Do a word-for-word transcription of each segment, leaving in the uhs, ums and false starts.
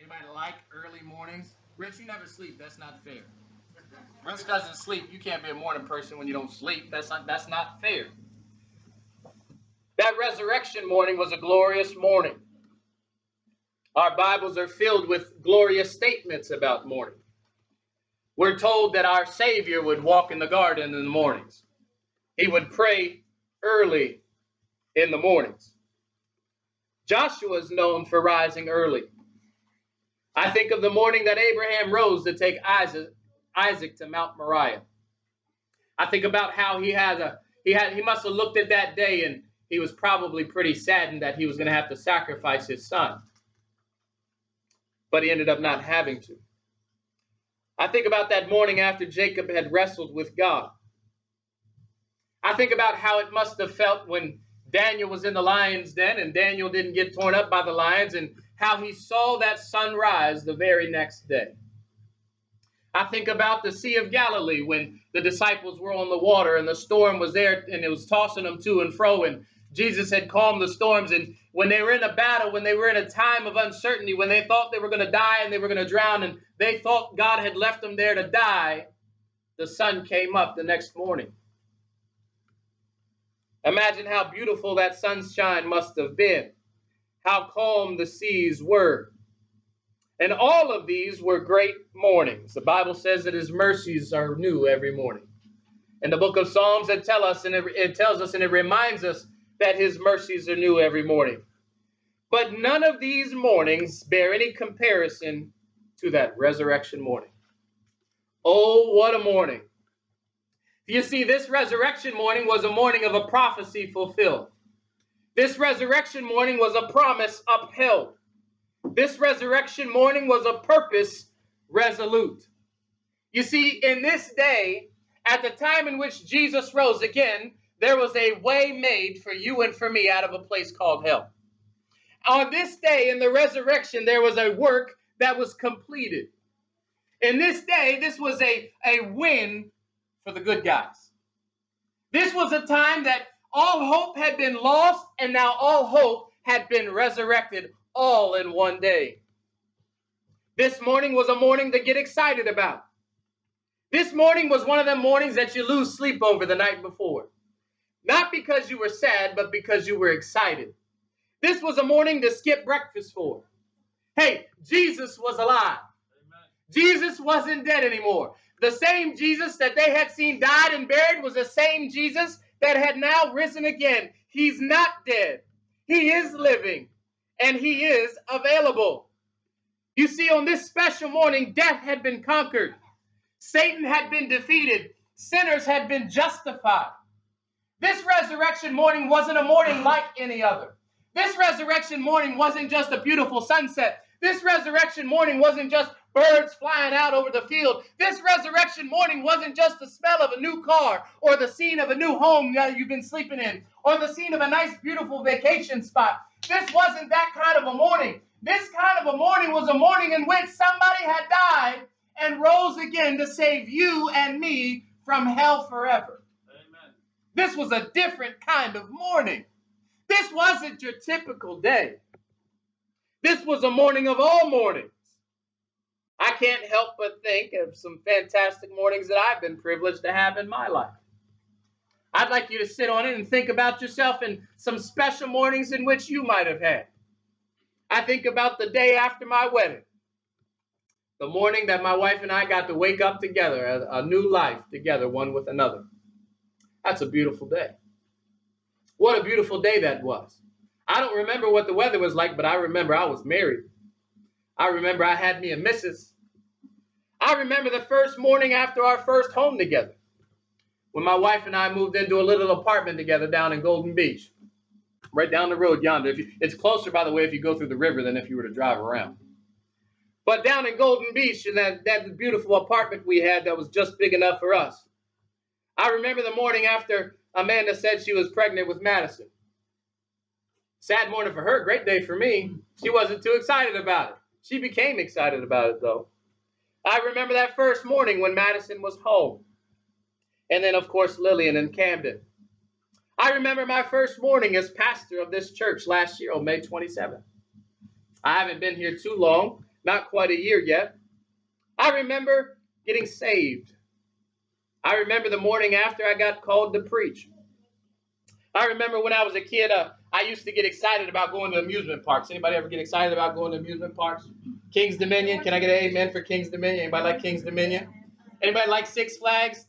Anybody like early mornings? Rich, you never sleep. That's not fair. Rich doesn't sleep. You can't be a morning person when you don't sleep. That's not that's not fair. That resurrection morning was a glorious morning. Our Bibles are filled with glorious statements about morning. We're told that our Savior would walk in the garden in the mornings. He would pray early in the mornings. Joshua is known for rising early. I think of the morning that Abraham rose to take Isaac, Isaac to Mount Moriah. I think about how he had a he had he must have looked at that day and he was probably pretty saddened that he was going to have to sacrifice his son. But he ended up not having to. I think about that morning after Jacob had wrestled with God. I think about how it must have felt when Daniel was in the lion's den and Daniel didn't get torn up by the lions, and how he saw that sun rise the very next day. I think about the Sea of Galilee when the disciples were on the water and the storm was there and it was tossing them to and fro, and Jesus had calmed the storms. And when they were in a battle, when they were in a time of uncertainty, when they thought they were going to die and they were going to drown and they thought God had left them there to die, the sun came up the next morning. Imagine how beautiful that sunshine must have been, how calm the seas were. And all of these were great mornings. The Bible says that his mercies are new every morning. In the book of Psalms, it, tell us, and it, it tells us and it reminds us that his mercies are new every morning. But none of these mornings bear any comparison to that resurrection morning. Oh, what a morning. You see, this resurrection morning was a morning of a prophecy fulfilled. This resurrection morning was a promise upheld. This resurrection morning was a purpose resolute. You see, in this day, at the time in which Jesus rose again, there was a way made for you and for me out of a place called hell. On this day, in the resurrection, there was a work that was completed. In this day, this was a, a win for the good guys. This was a time that all hope had been lost, and now all hope had been resurrected all in one day. This morning was a morning to get excited about. This morning was one of the mornings that you lose sleep over the night before. Not because you were sad, but because you were excited. This was a morning to skip breakfast for. Hey, Jesus was alive. Amen. Jesus wasn't dead anymore. The same Jesus that they had seen died and buried was the same Jesus that had now risen again. He's not dead. He is living, and he is available. You see, on this special morning, death had been conquered. Satan had been defeated. Sinners had been justified. This resurrection morning wasn't a morning like any other. This resurrection morning wasn't just a beautiful sunset. This resurrection morning wasn't just birds flying out over the field. This resurrection morning wasn't just the smell of a new car or the scene of a new home that you've been sleeping in or the scene of a nice, beautiful vacation spot. This wasn't that kind of a morning. This kind of a morning was a morning in which somebody had died and rose again to save you and me from hell forever. Amen. This was a different kind of morning. This wasn't your typical day. This was a morning of all mornings. I can't help but think of some fantastic mornings that I've been privileged to have in my life. I'd like you to sit on it and think about yourself in some special mornings in which you might have had. I think about the day after my wedding. The morning that my wife and I got to wake up together, a, a new life together, one with another. That's a beautiful day. What a beautiful day that was. I don't remember what the weather was like, but I remember I was married. I remember I had me a missus. I remember the first morning after our first home together, when my wife and I moved into a little apartment together down in Golden Beach, right down the road yonder. If you, it's closer, by the way, if you go through the river than if you were to drive around. But down in Golden Beach, in that, that beautiful apartment we had that was just big enough for us. I remember the morning after Amanda said she was pregnant with Madison. Sad morning for her, great day for me. She wasn't too excited about it. She became excited about it, though. I remember that first morning when Madison was home. And then, of course, Lillian and Camden. I remember my first morning as pastor of this church last year on May twenty-seventh. I haven't been here too long. not quite a year yet. I remember getting saved. I remember the morning after I got called to preach. I remember when I was a kid, uh, I used to get excited about going to amusement parks. Anybody ever get excited about going to amusement parks? King's Dominion. Can I get an amen for King's Dominion? Anybody like King's Dominion? Anybody like Six Flags?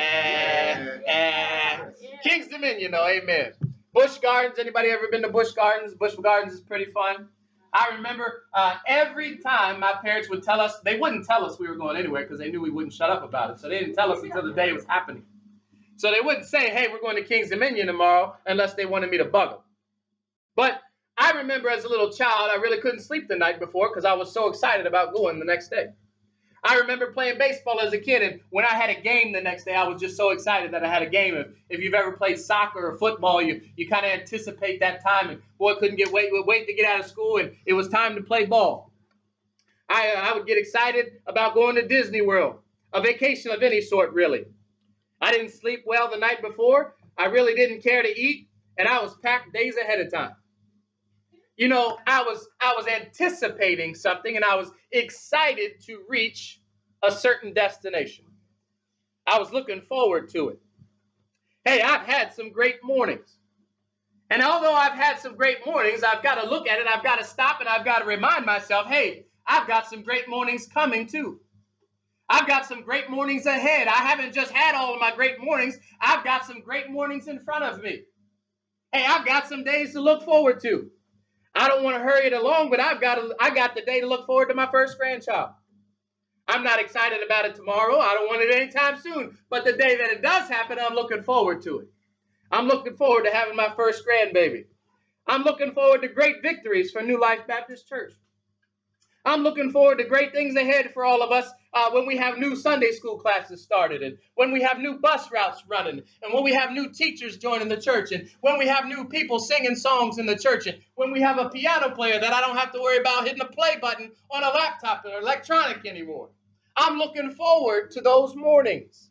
Eh, eh. King's Dominion, though. Amen. Busch Gardens. Anybody ever been to Busch Gardens? Busch Gardens is pretty fun. I remember uh, every time my parents would tell us, they wouldn't tell us we were going anywhere because they knew we wouldn't shut up about it. So they didn't tell us until the day it was happening. So they wouldn't say, hey, we're going to King's Dominion tomorrow unless they wanted me to bug them. But I remember as a little child, I really couldn't sleep the night before because I was so excited about going the next day. I remember playing baseball as a kid, and when I had a game the next day, I was just so excited that I had a game. If, if you've ever played soccer or football, you, you kind of anticipate that time. And boy, couldn't get wait, wait to get out of school, and it was time to play ball. I, I would get excited about going to Disney World, a vacation of any sort, really. I didn't sleep well the night before. I really didn't care to eat, and I was packed days ahead of time. You know, I was I was anticipating something, and I was excited to reach a certain destination. I was looking forward to it. Hey, I've had some great mornings. And although I've had some great mornings, I've got to look at it, I've got to stop, and I've got to remind myself, hey, I've got some great mornings coming too. I've got some great mornings ahead. I haven't just had all of my great mornings. I've got some great mornings in front of me. Hey, I've got some days to look forward to. I don't want to hurry it along, but I've got to, I got the day to look forward to my first grandchild. I'm not excited about it tomorrow. I don't want it anytime soon. But the day that it does happen, I'm looking forward to it. I'm looking forward to having my first grandbaby. I'm looking forward to great victories for New Life Baptist Church. I'm looking forward to great things ahead for all of us uh, when we have new Sunday school classes started, and when we have new bus routes running, and when we have new teachers joining the church, and when we have new people singing songs in the church, and when we have a piano player that I don't have to worry about hitting the play button on a laptop or electronic anymore. I'm looking forward to those mornings.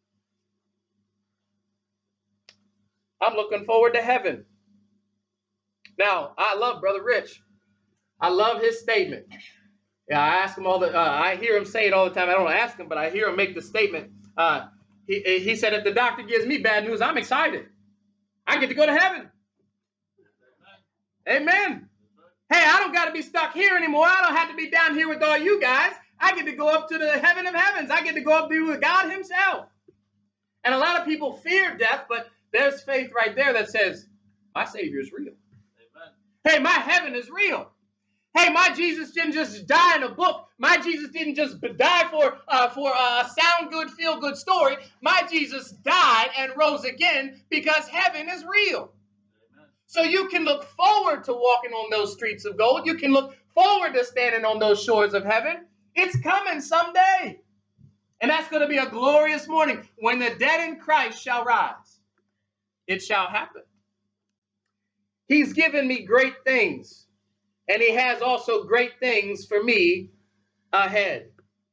I'm looking forward to heaven. Now, I love Brother Rich. I love his statement. Yeah, I ask him all the. Uh, I hear him say it all the time. I don't ask him, but I hear him make the statement. Uh, he he said, "If the doctor gives me bad news, I'm excited. I get to go to heaven." Amen. Amen. Hey, I don't got to be stuck here anymore. I don't have to be down here with all you guys. I get to go up to the heaven of heavens. I get to go up there with God Himself. And a lot of people fear death, but there's faith right there that says, "My Savior is real." Amen. Hey, my heaven is real. Hey, my Jesus didn't just die in a book. My Jesus didn't just die for uh, for a sound good, feel good story. My Jesus died and rose again because heaven is real. Amen. So you can look forward to walking on those streets of gold. You can look forward to standing on those shores of heaven. It's coming someday. And that's going to be a glorious morning when the dead in Christ shall rise. It shall happen. He's given me great things. And He has also great things for me ahead.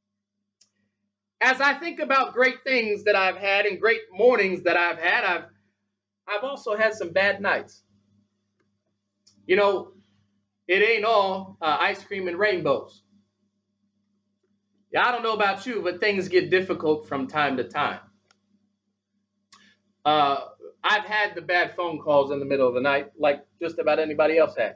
As I think about great things that I've had and great mornings that I've had, I've, I've also had some bad nights. You know, it ain't all uh, ice cream and rainbows. Yeah, I don't know about you, but things get difficult from time to time. Uh, I've had the bad phone calls in the middle of the night, like just about anybody else has.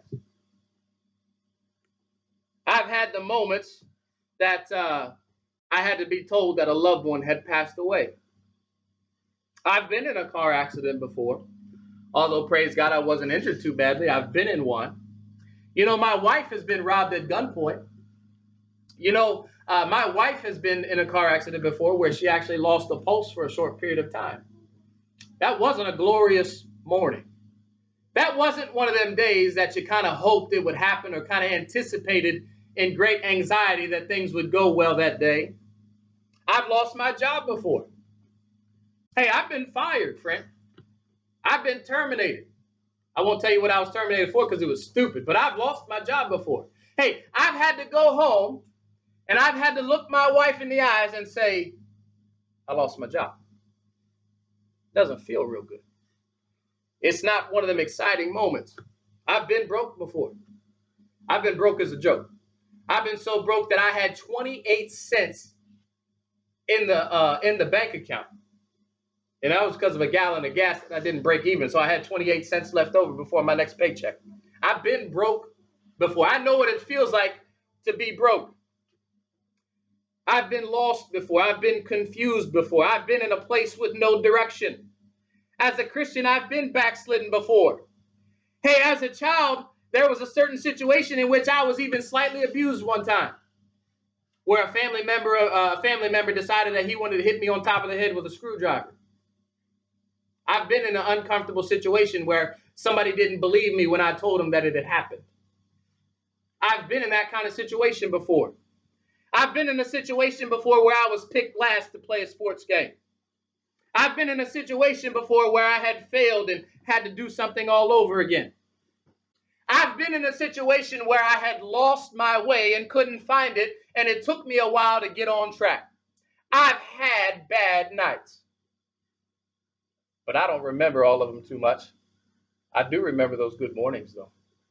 I've had the moments that uh, I had to be told that a loved one had passed away. I've been in a car accident before. Although, praise God, I wasn't injured too badly. I've been in one. You know, my wife has been robbed at gunpoint. You know, uh, my wife has been in a car accident before where she actually lost the pulse for a short period of time. That wasn't a glorious morning. That wasn't one of them days that you kind of hoped it would happen or kind of anticipated in great anxiety that things would go well that day. I've lost my job before. Hey, I've been fired, friend. I've been terminated. I won't tell you what I was terminated for because it was stupid, but I've lost my job before. Hey, I've had to go home and I've had to look my wife in the eyes and say, I lost my job. Doesn't feel real good. It's not one of them exciting moments. I've been broke before. I've been broke as a joke. I've been so broke that I had twenty-eight cents in the uh, in the bank account. And that was because of a gallon of gas that I didn't break even. So I had twenty-eight cents left over before my next paycheck. I've been broke before. I know what it feels like to be broke. I've been lost before. I've been confused before. I've been in a place with no direction. As a Christian, I've been backslidden before. Hey, as a child, there was a certain situation in which I was even slightly abused one time, where a family member, uh, a family member decided that he wanted to hit me on top of the head with a screwdriver. I've been in an uncomfortable situation where somebody didn't believe me when I told them that it had happened. I've been in that kind of situation before. I've been in a situation before where I was picked last to play a sports game. I've been in a situation before where I had failed and had to do something all over again. I've been in a situation where I had lost my way and couldn't find it, and it took me a while to get on track. I've had bad nights. But I don't remember all of them too much. I do remember those good mornings, though.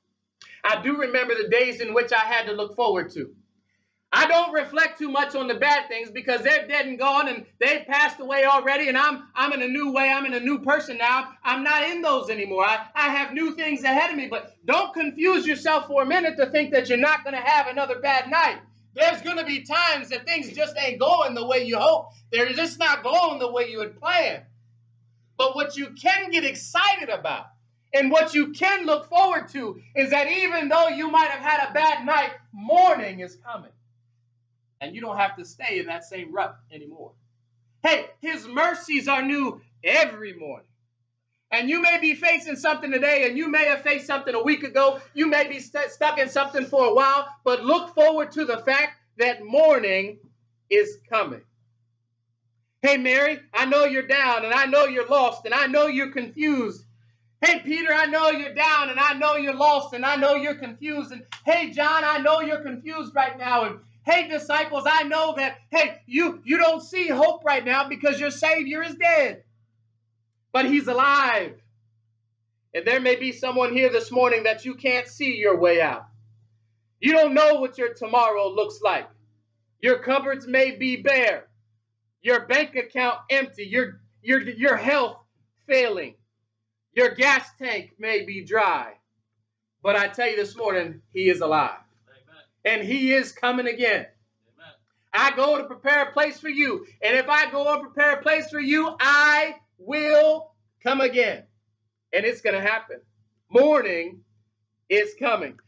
I do remember the days in which I had to look forward to. I don't reflect too much on the bad things because they're dead and gone and they've passed away already, and I'm I'm in a new way. I'm in a new person now. I'm not in those anymore. I, I have new things ahead of me, but don't confuse yourself for a minute to think that you're not going to have another bad night. There's going to be times that things just ain't going the way you hope. They're just not going the way you had planned. But what you can get excited about and what you can look forward to is that even though you might have had a bad night, morning is coming. And you don't have to stay in that same rut anymore. Hey, his mercies are new every morning. And you may be facing something today, and you may have faced something a week ago. You may be st- stuck in something for a while, but look forward to the fact that morning is coming. Hey, Mary, I know you're down, and I know you're lost, and I know you're confused. Hey, Peter, I know you're down, and I know you're lost, and I know you're confused. And hey, John, I know you're confused right now. And hey, disciples, I know that, hey, you, you don't see hope right now because your Savior is dead. But he's alive. And there may be someone here this morning that you can't see your way out. You don't know what your tomorrow looks like. Your cupboards may be bare. Your bank account empty, your, your, your health failing, your gas tank may be dry. But I tell you this morning, he is alive. Amen. And he is coming again. Amen. I go to prepare a place for you. And if I go and prepare a place for you, I will come again. And it's going to happen. Morning is coming.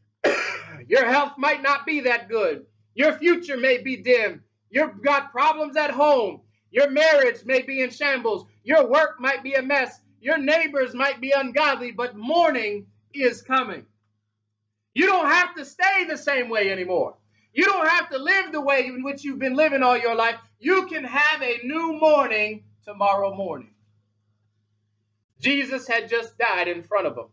Your health might not be that good. Your future may be dim. You've got problems at home. Your marriage may be in shambles. Your work might be a mess. Your neighbors might be ungodly, but morning is coming. You don't have to stay the same way anymore. You don't have to live the way in which you've been living all your life. You can have a new morning tomorrow morning. Jesus had just died in front of them.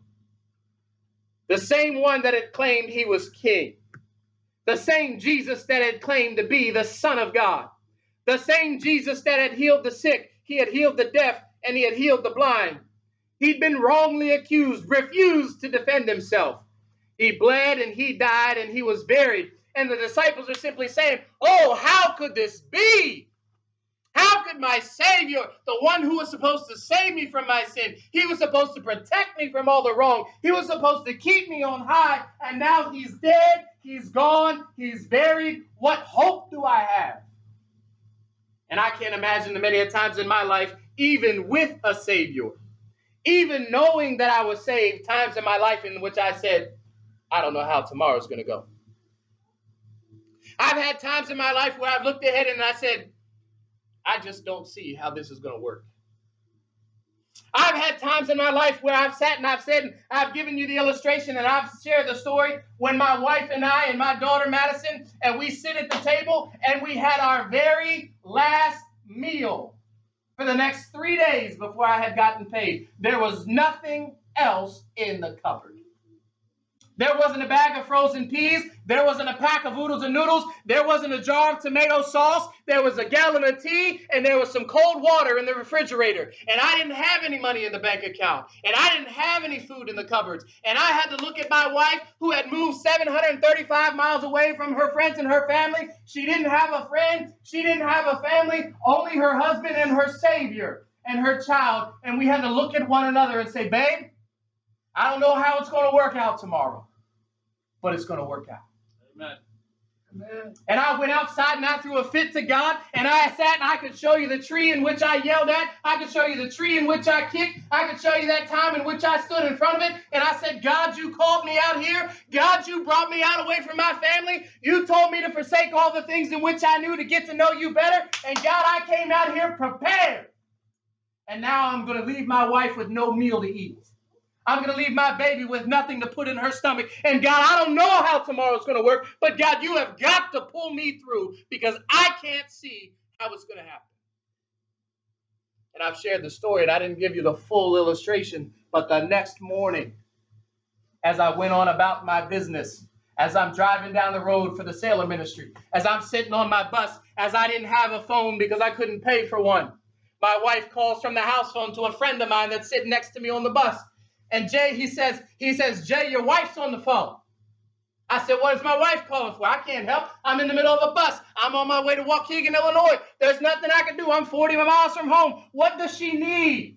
The same one that had claimed he was king. The same Jesus that had claimed to be the Son of God. The same Jesus that had healed the sick. He had healed the deaf and he had healed the blind. He'd been wrongly accused, refused to defend himself. He bled and he died and he was buried. And the disciples are simply saying, oh, how could this be? How could my Savior, the one who was supposed to save me from my sin, he was supposed to protect me from all the wrong, he was supposed to keep me on high, and now he's dead, he's gone, he's buried. What hope do I have? And I can't imagine the many a times in my life, even with a Savior, even knowing that I was saved, times in my life in which I said, I don't know how tomorrow's going to go. I've had times in my life where I've looked ahead and I said, I just don't see how this is going to work. I've had times in my life where I've sat and I've said, I've given you the illustration and I've shared the story when my wife and I and my daughter Madison, and we sit at the table and we had our very last meal for the next three days before I had gotten paid. There was nothing else in the cupboard. There wasn't a bag of frozen peas. There wasn't a pack of oodles and noodles. There wasn't a jar of tomato sauce. There was a gallon of tea, and there was some cold water in the refrigerator. And I didn't have any money in the bank account. And I didn't have any food in the cupboards. And I had to look at my wife, who had moved seven hundred thirty-five miles away from her friends and her family. She didn't have a friend. She didn't have a family. Only her husband and her Savior and her child. And we had to look at one another and say, babe, I don't know how it's going to work out tomorrow, but it's going to work out. Amen. Amen. And I went outside and I threw a fit to God, and I sat and I could show you the tree in which I yelled at. I could show you the tree in which I kicked. I could show you that time in which I stood in front of it. And I said, God, you called me out here. God, you brought me out away from my family. You told me to forsake all the things in which I knew to get to know you better. And God, I came out here prepared. And now I'm going to leave my wife with no meal to eat. I'm going to leave my baby with nothing to put in her stomach. And God, I don't know how tomorrow's going to work, but God, you have got to pull me through because I can't see how it's going to happen. And I've shared the story, and I didn't give you the full illustration, but the next morning, as I went on about my business, as I'm driving down the road for the sailor ministry, as I'm sitting on my bus, as I didn't have a phone because I couldn't pay for one, my wife calls from the house phone to a friend of mine that's sitting next to me on the bus. And Jay, he says, he says, Jay, your wife's on the phone. I said, what is my wife calling for? I can't help. I'm in the middle of a bus. I'm on my way to Waukegan, Illinois. There's nothing I can do. I'm forty miles from home. What does she need?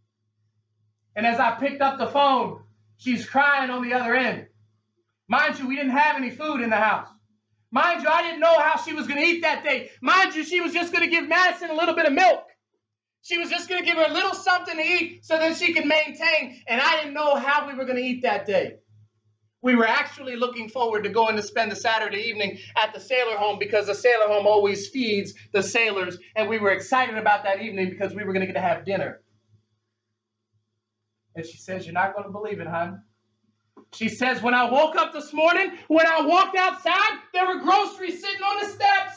And as I picked up the phone, she's crying on the other end. Mind you, we didn't have any food in the house. Mind you, I didn't know how she was going to eat that day. Mind you, she was just going to give Madison a little bit of milk. She was just going to give her a little something to eat so that she could maintain. And I didn't know how we were going to eat that day. We were actually looking forward to going to spend the Saturday evening at the sailor home because the sailor home always feeds the sailors. And we were excited about that evening because we were going to get to have dinner. And she says, you're not going to believe it, hon. She says, when I woke up this morning, when I walked outside, there were groceries sitting on the steps.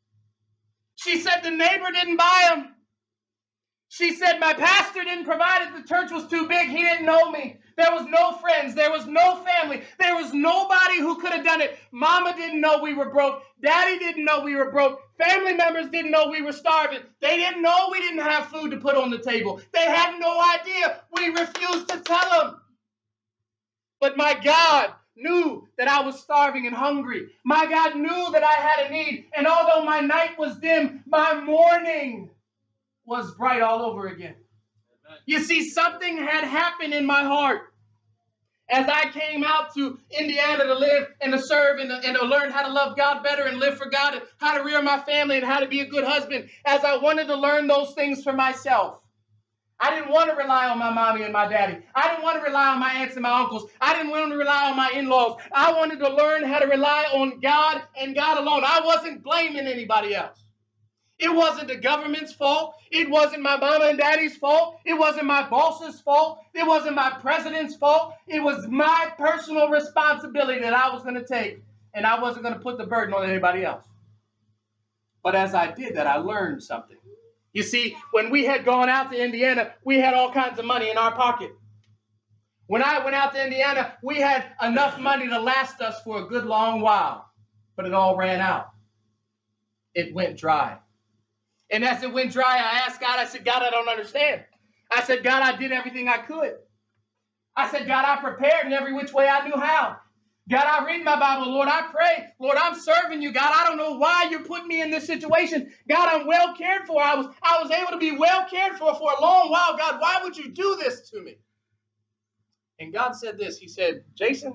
She said the neighbor didn't buy them. She said, my pastor didn't provide it. The church was too big. He didn't know me. There was no friends. There was no family. There was nobody who could have done it. Mama didn't know we were broke. Daddy didn't know we were broke. Family members didn't know we were starving. They didn't know we didn't have food to put on the table. They had no idea. We refused to tell them. But my God knew that I was starving and hungry. My God knew that I had a need. And although my night was dim, my morning was bright all over again. Amen. You see, something had happened in my heart as I came out to Indiana to live and to serve and to, and to learn how to love God better and live for God and how to rear my family and how to be a good husband. As I wanted to learn those things for myself, I didn't want to rely on my mommy and my daddy. I didn't want to rely on my aunts and my uncles. I didn't want to rely on my in-laws. I wanted to learn how to rely on God and God alone. I wasn't blaming anybody else. It wasn't the government's fault. It wasn't my mama and daddy's fault. It wasn't my boss's fault. It wasn't my president's fault. It was my personal responsibility that I was going to take, and I wasn't going to put the burden on anybody else. But as I did that, I learned something. You see, when we had gone out to Indiana, we had all kinds of money in our pocket. When I went out to Indiana, we had enough money to last us for a good long while, but it all ran out. It went dry. And as it went dry, I asked God, I said, God, I don't understand. I said, God, I did everything I could. I said, God, I prepared in every which way I knew how. God, I read my Bible. Lord, I pray. Lord, I'm serving you. God, I don't know why you're putting me in this situation. God, I'm well cared for. I was, I was able to be well cared for for a long while. God, why would you do this to me? And God said this. He said, Jason,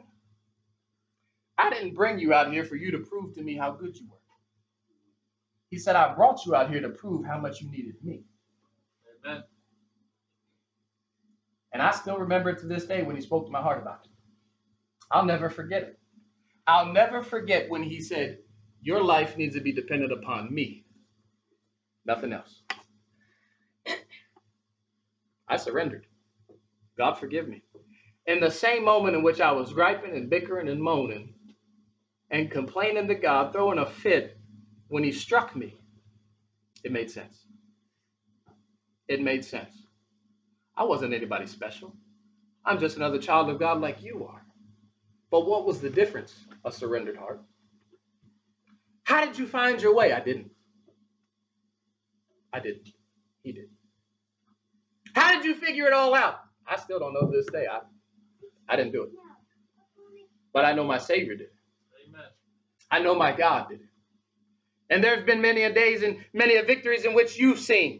I didn't bring you out here for you to prove to me how good you were. He said, I brought you out here to prove how much you needed me. Amen. And I still remember it to this day when he spoke to my heart about it. I'll never forget it. I'll never forget when he said, your life needs to be dependent upon me. Nothing else. I surrendered. God forgive me. In the same moment in which I was griping and bickering and moaning and complaining to God, throwing a fit, when he struck me, it made sense. It made sense. I wasn't anybody special. I'm just another child of God like you are. But what was the difference? A surrendered heart. How did you find your way? I didn't. I didn't. He did. How did you figure it all out? I still don't know to this day. I, I didn't do it. But I know my Savior did it. Amen. I know my God did it. And there have been many a days and many a victories in which you've seen.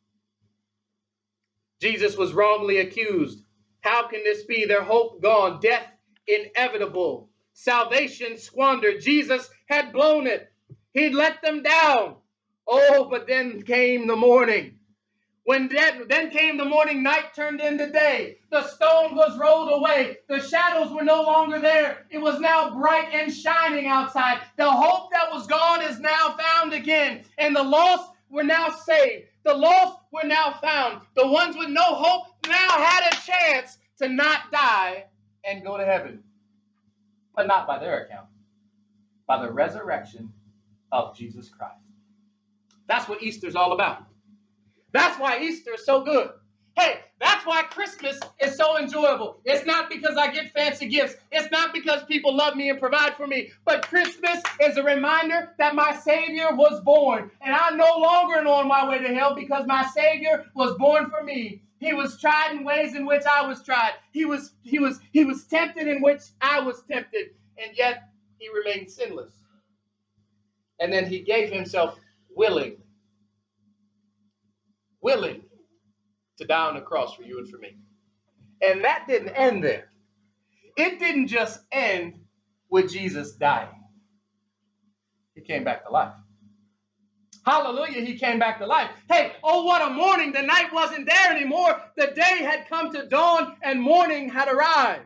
Jesus was wrongly accused. How can this be? Their hope gone. Death inevitable. Salvation squandered. Jesus had blown it. He'd let them down. Oh, but then came the morning. When dead, then came the morning, night turned into day. The stone was rolled away. The shadows were no longer there. It was now bright and shining outside. The hope that was gone is now found again. And the lost were now saved. The lost were now found. The ones with no hope now had a chance to not die and go to heaven. But not by their account. By the resurrection of Jesus Christ. That's what Easter's all about. That's why Easter is so good. Hey, that's why Christmas is so enjoyable. It's not because I get fancy gifts. It's not because people love me and provide for me. But Christmas is a reminder that my Savior was born. And I'm no longer on my way to hell because my Savior was born for me. He was tried in ways in which I was tried. He was, he was, he was tempted in which I was tempted. And yet he remained sinless. And then he gave himself willingly. Willing to die on the cross for you and for me. And that didn't end there. It didn't just end with Jesus dying. He came back to life. Hallelujah, he came back to life. Hey, oh, what a morning. The night wasn't there anymore. The day had come to dawn and morning had arrived.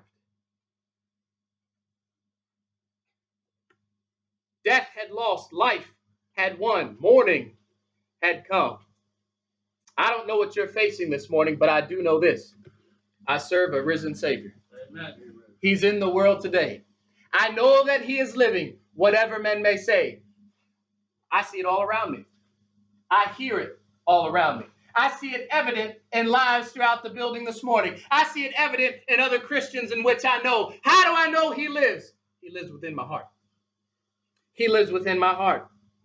Death had lost. Life had won. Morning had come. I don't know what you're facing this morning, but I do know this. I serve a risen Savior. Amen. He's in the world today. I know that he is living, whatever men may say. I see it all around me. I hear it all around me. I see it evident in lives throughout the building this morning. I see it evident in other Christians in which I know. How do I know he lives? He lives within my heart. He lives within my heart.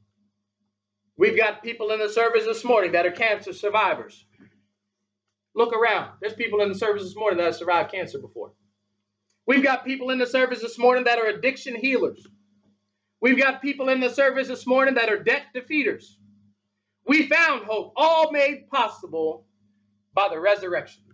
We've got people in the service this morning that are cancer survivors. Look around. There's people in the service this morning that have survived cancer before. We've got people in the service this morning that are addiction healers. We've got people in the service this morning that are debt defeaters. We found hope, all made possible by the resurrection.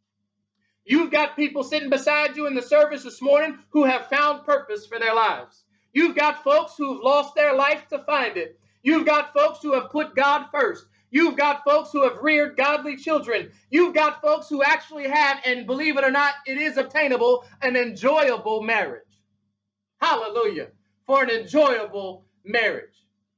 You've got people sitting beside you in the service this morning who have found purpose for their lives. You've got folks who've lost their life to find it. You've got folks who have put God first. You've got folks who have reared godly children. You've got folks who actually have, and believe it or not, it is obtainable, an enjoyable marriage. Hallelujah. For an enjoyable marriage.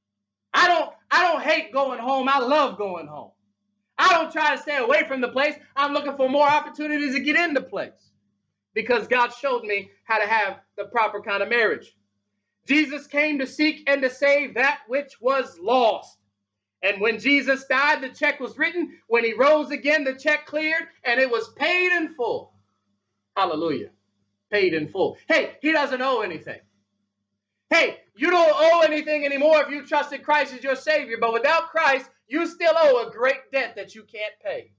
I don't, I don't hate going home. I love going home. I don't try to stay away from the place. I'm looking for more opportunities to get in the place. Because God showed me how to have the proper kind of marriage. Jesus came to seek and to save that which was lost. And when Jesus died, the check was written. When he rose again, the check cleared, and it was paid in full. Hallelujah. Paid in full. Hey, he doesn't owe anything. Hey, you don't owe anything anymore if you trusted Christ as your Savior. But without Christ, you still owe a great debt that you can't pay.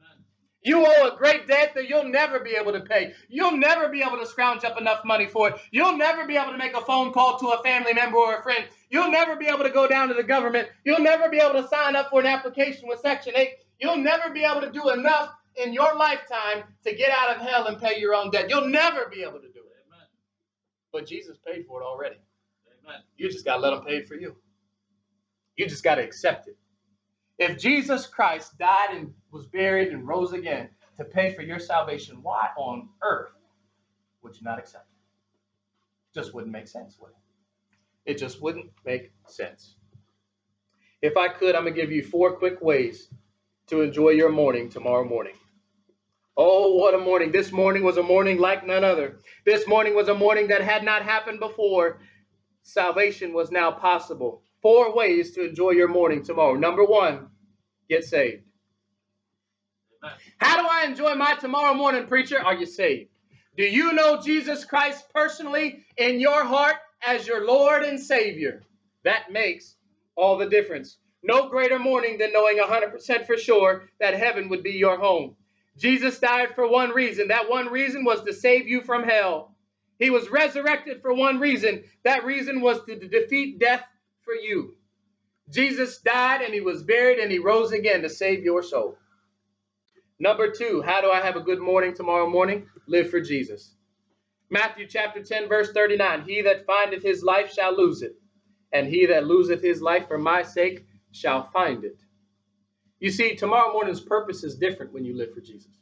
You owe a great debt that you'll never be able to pay. You'll never be able to scrounge up enough money for it. You'll never be able to make a phone call to a family member or a friend. You'll never be able to go down to the government. You'll never be able to sign up for an application with Section eight. You'll never be able to do enough in your lifetime to get out of hell and pay your own debt. You'll never be able to do it. Amen. But Jesus paid for it already. Amen. You just got to let him pay it for you. You just got to accept it. If Jesus Christ died and was buried and rose again to pay for your salvation, why on earth would you not accept it? It just wouldn't make sense, would it? It just wouldn't make sense. If I could, I'm going to give you four quick ways to enjoy your morning tomorrow morning. Oh, what a morning. This morning was a morning like none other. This morning was a morning that had not happened before. Salvation was now possible. Four ways to enjoy your morning tomorrow. Number one, get saved. Amen. How do I enjoy my tomorrow morning, preacher? Are you saved? Do you know Jesus Christ personally in your heart as your Lord and Savior? That makes all the difference. No greater morning than knowing one hundred percent for sure that heaven would be your home. Jesus died for one reason. That one reason was to save you from hell. He was resurrected for one reason. That reason was to defeat death for you. Jesus died and he was buried and he rose again to save your soul. Number two, how do I have a good morning tomorrow morning? Live for Jesus. Matthew chapter ten, verse thirty-nine. He that findeth his life shall lose it, and he that loseth his life for my sake shall find it. You see, tomorrow morning's purpose is different when you live for Jesus.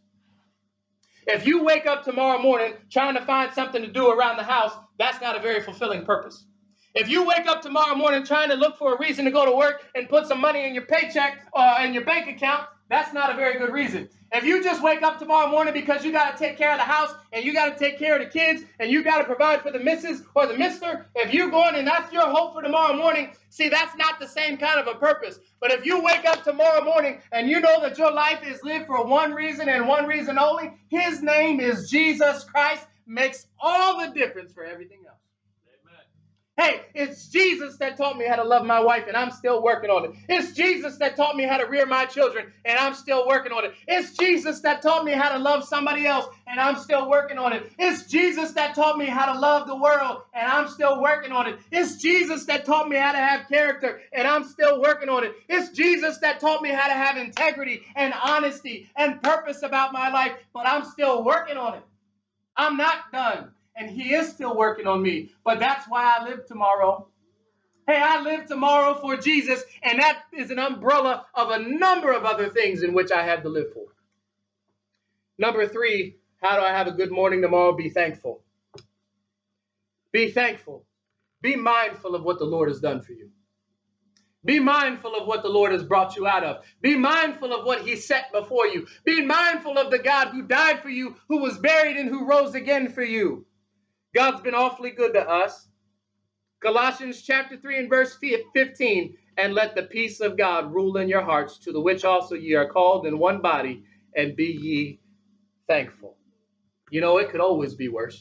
If you wake up tomorrow morning trying to find something to do around the house, that's not a very fulfilling purpose. If you wake up tomorrow morning trying to look for a reason to go to work and put some money in your paycheck or in your bank account, that's not a very good reason. If you just wake up tomorrow morning because you got to take care of the house and you got to take care of the kids and you got to provide for the missus or the mister, if you're going and that's your hope for tomorrow morning, see, that's not the same kind of a purpose. But if you wake up tomorrow morning and you know that your life is lived for one reason and one reason only, his name is Jesus Christ, makes all the difference for everything else. Hey, it's Jesus that taught me how to love my wife, and I'm still working on it. It's Jesus that taught me how to rear my children, and I'm still working on it. It's Jesus that taught me how to love somebody else, and I'm still working on it. It's Jesus that taught me how to love the world, and I'm still working on it. It's Jesus that taught me how to have character, and I'm still working on it. It's Jesus that taught me how to have integrity and honesty and purpose about my life, but I'm still working on it. I'm not done. And he is still working on me. But that's why I live tomorrow. Hey, I live tomorrow for Jesus. And that is an umbrella of a number of other things in which I have to live for. Number three, how do I have a good morning tomorrow? Be thankful. Be thankful. Be mindful of what the Lord has done for you. Be mindful of what the Lord has brought you out of. Be mindful of what he set before you. Be mindful of the God who died for you, who was buried, and who rose again for you. God's been awfully good to us. Colossians chapter three and verse fifteen, and let the peace of God rule in your hearts, to the which also ye are called in one body, and be ye thankful. You know, it could always be worse.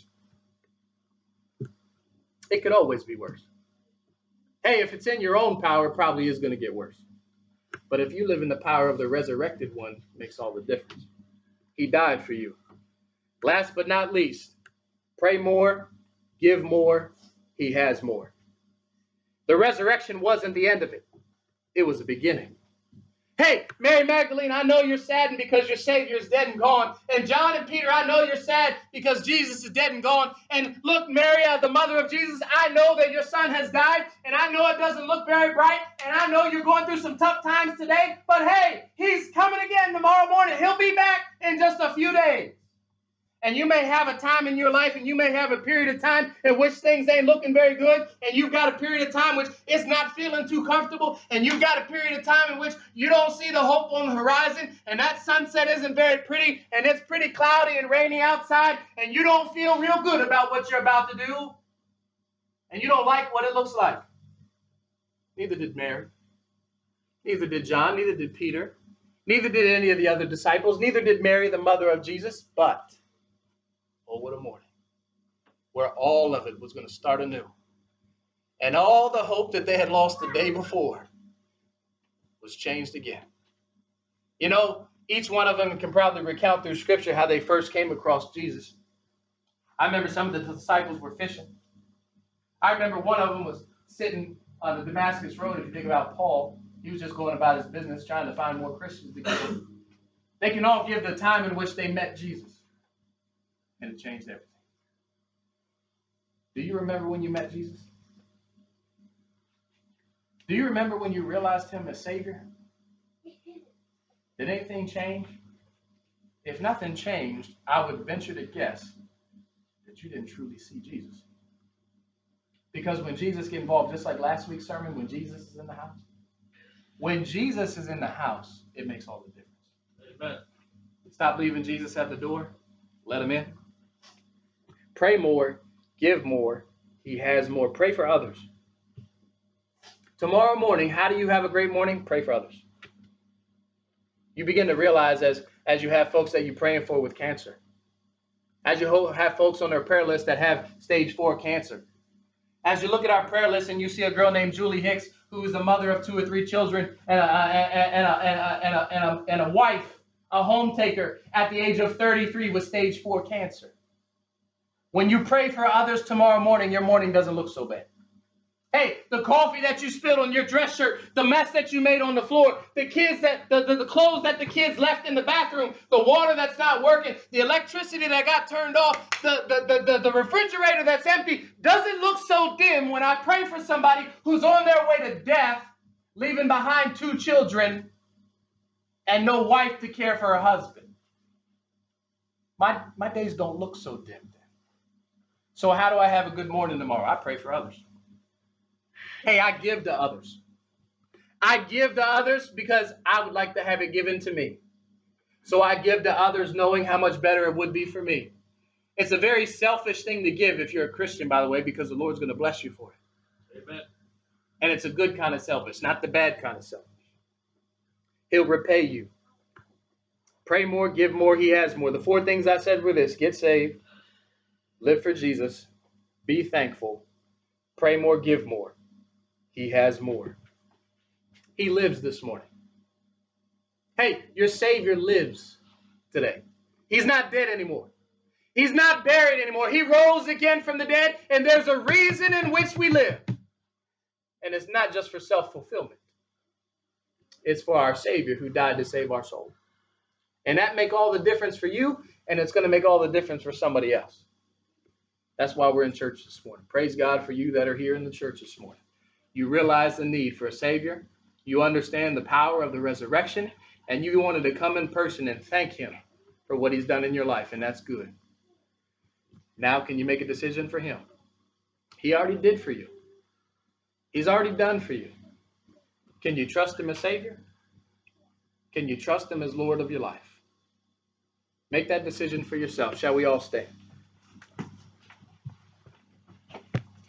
It could always be worse. Hey, if it's in your own power, it probably is going to get worse. But if you live in the power of the resurrected one, it makes all the difference. He died for you. Last but not least, pray more, give more, he has more. The resurrection wasn't the end of it. It was the beginning. Hey, Mary Magdalene, I know you're saddened because your Savior is dead and gone. And John and Peter, I know you're sad because Jesus is dead and gone. And look, Mary, uh, the mother of Jesus, I know that your son has died. And I know it doesn't look very bright. And I know you're going through some tough times today. But hey, he's coming again tomorrow morning. He'll be back in just a few days. And you may have a time in your life and you may have a period of time in which things ain't looking very good. And you've got a period of time which it's not feeling too comfortable. And you've got a period of time in which you don't see the hope on the horizon. And that sunset isn't very pretty. And it's pretty cloudy and rainy outside. And you don't feel real good about what you're about to do. And you don't like what it looks like. Neither did Mary. Neither did John. Neither did Peter. Neither did any of the other disciples. Neither did Mary, the mother of Jesus. But oh, what a morning, where all of it was going to start anew. And all the hope that they had lost the day before was changed again. You know, each one of them can probably recount through Scripture how they first came across Jesus. I remember some of the disciples were fishing. I remember one of them was sitting on the Damascus Road. If you think about Paul, he was just going about his business trying to find more Christians to kill. They can all give the time in which they met Jesus. And it changed everything. Do you remember when you met Jesus? Do you remember when you realized him as Savior? Did anything change? If nothing changed, I would venture to guess that you didn't truly see Jesus. Because when Jesus gets involved, just like last week's sermon, when Jesus is in the house, when Jesus is in the house, it makes all the difference. Amen. Stop leaving Jesus at the door. Let him in. Pray more, give more, he has more. Pray for others. Tomorrow morning, how do you have a great morning? Pray for others. You begin to realize as, as you have folks that you're praying for with cancer, As you ho- have folks on their prayer list that have stage four cancer. As you look at our prayer list and you see a girl named Julie Hicks, who is the mother of two or three children and a, and a, and a, and a, and a, and a wife, a home taker at the age of thirty-three with stage four cancer. When you pray for others tomorrow morning, your morning doesn't look so bad. Hey, the coffee that you spilled on your dress shirt, the mess that you made on the floor, the kids that the, the, the clothes that the kids left in the bathroom, the water that's not working, the electricity that got turned off, the, the, the, the, the refrigerator that's empty, doesn't look so dim when I pray for somebody who's on their way to death, leaving behind two children and no wife to care for her husband. My, my days don't look so dim then. So how do I have a good morning tomorrow? I pray for others. Hey, I give to others. I give to others because I would like to have it given to me. So I give to others knowing how much better it would be for me. It's a very selfish thing to give if you're a Christian, by the way, because the Lord's going to bless you for it. Amen. And it's a good kind of selfish, not the bad kind of selfish. He'll repay you. Pray more, give more, he has more. The four things I said were this: get saved, live for Jesus, be thankful, pray more, give more. He has more. He lives this morning. Hey, your Savior lives today. He's not dead anymore. He's not buried anymore. He rose again from the dead, and there's a reason in which we live. And it's not just for self-fulfillment. It's for our Savior who died to save our soul. And that make all the difference for you, and it's going to make all the difference for somebody else. That's why we're in church this morning. Praise God for you that are here in the church this morning. You realize the need for a Savior. You understand the power of the resurrection. And you wanted to come in person and thank him for what he's done in your life. And that's good. Now can you make a decision for him? He already did for you. He's already done for you. Can you trust him as Savior? Can you trust him as Lord of your life? Make that decision for yourself. Shall we all stand?